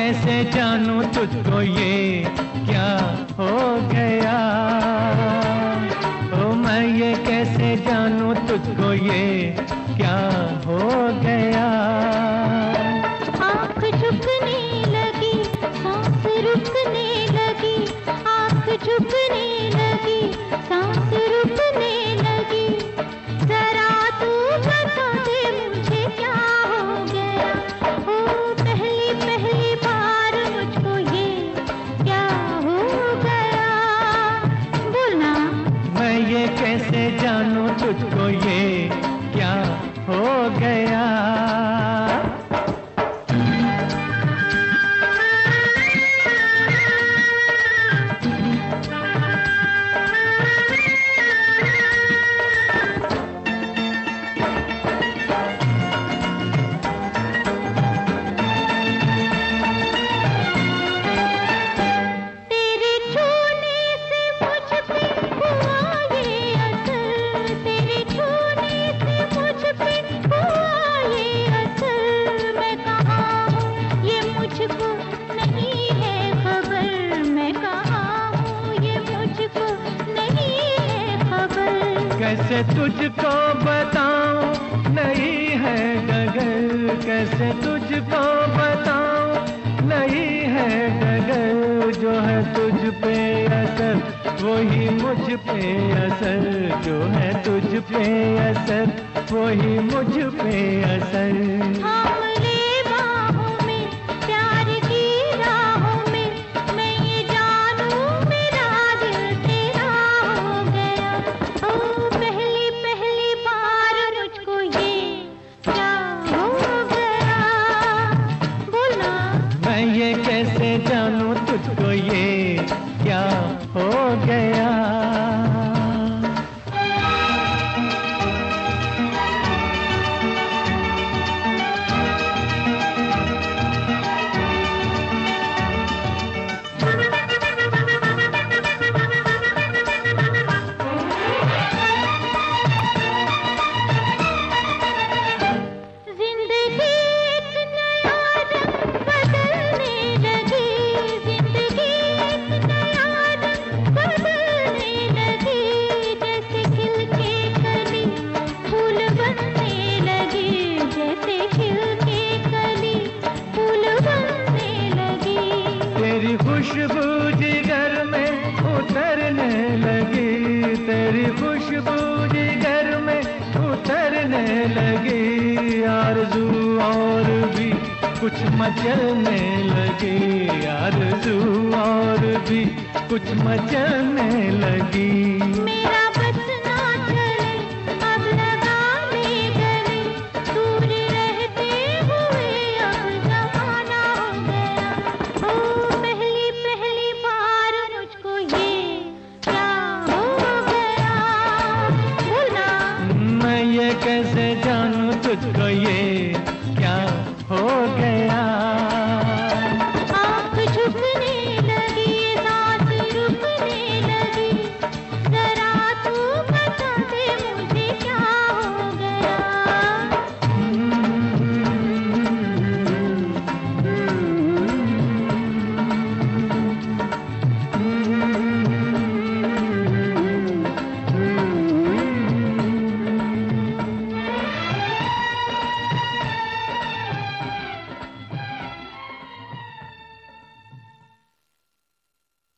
कैसे जानूं तुझको ये क्या हो गया, ओ मैं ये कैसे जानूं तुझको ये क्या हो गया। आँख झुकने लगी, सांस रुकने लगी, आँख झुकने लगी, सांस रुकने लगी, जरा तू बता दे मुझे क्या हो गया। ओ पहली पहली बार मुझको ये क्या हो गया, बोलना। मैं ये कैसे जानूं तुझको ये क्या हो गया। कैसे तुझको बताऊं नहीं है डगर, कैसे तुझको बताऊं नहीं है डगर, जो है तुझ पे असर वही मुझ पे असर, जो है तुझ पे असर वही मुझ पे असर। ये कैसे जानूं तुझको ये क्या हो गया। तेरी खुशबू जिगर में उतरने लगी, तेरी खुशबू जिगर में उतरने लगी, आरज़ू और भी कुछ मचलने लगी, आरज़ू और भी कुछ मचलने लगी।